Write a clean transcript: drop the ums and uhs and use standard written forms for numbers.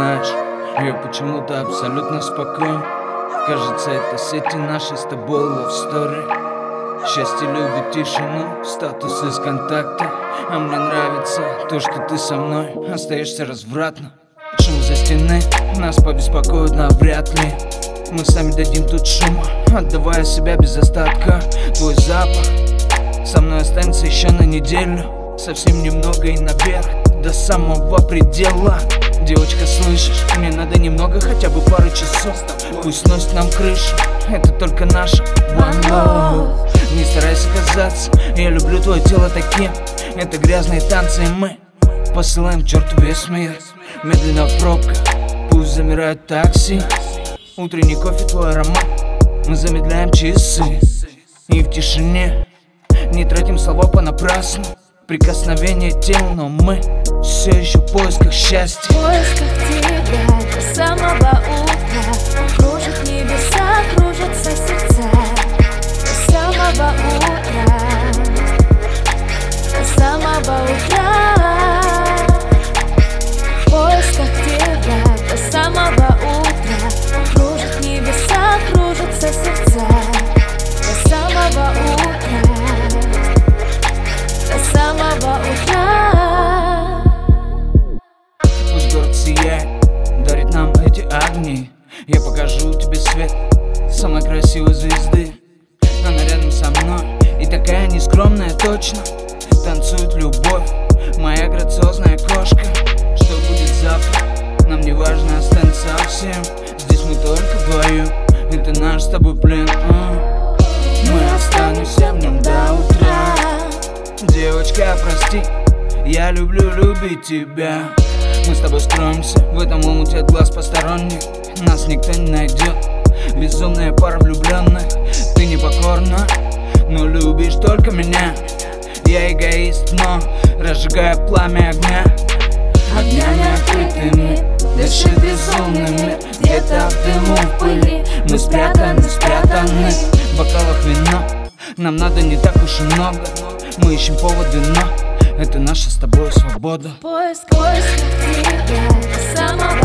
знаешь, я почему-то абсолютно спокоен. Кажется, это сети наши с тобой love story. Счастье любит тишину, статус из контакта. А мне нравится то, что ты со мной остаешься развратно. Шум за стены нас побеспокоит навряд ли. Мы сами дадим тут шум, отдавая себя без остатка. Твой запах со мной останется еще на неделю. Совсем немного и наверх, до самого предела. Девочка, слышишь, мне надо немного, хотя бы пару часов. Пусть носит нам крышу, это только наша one love. Не старайся казаться, я люблю твое тело таким. Это грязные танцы, и мы посылаем к черту весь мир. Медленно в пробках, пусть замирает такси. Утренний кофе, твой аромат, мы замедляем часы. И в тишине не тратим слова понапрасну. Прикосновение тел, но мы все еще в поисках счастья. В поисках тебя до самого утра. Кружат небеса, кружатся сердца. До самого утра. До самого утра. В поисках тебя до самого утра. Кружат небеса, кружатся сердца. До самого утра. До самого утра. Пусть город сияет, дарит нам эти огни. Я покажу тебе свет самой красивой звезды. Она рядом со мной и такая нескромная точно. Танцует любовь, моя грациозная кошка. Что будет завтра, нам не важно, останется совсем. Здесь мы только вдвоем, это наш с тобой плен. Мы останемся в нем до утра. Девочка, прости, я люблю любить тебя. Мы с тобой скроемся в этом омуте от глаз посторонних. Нас никто не найдет, безумная пара влюбленных. Ты непокорна, но любишь только меня. Я эгоист, но разжигаю пламя огня. Огнями открытыми дышит безумный мир. Где-то в дыму, в пыли мы спрятаны, спрятаны. В бокалах вино, нам надо не так уж и много. Мы ищем повод вино, это наша с тобой свобода. Поиск тебя до самого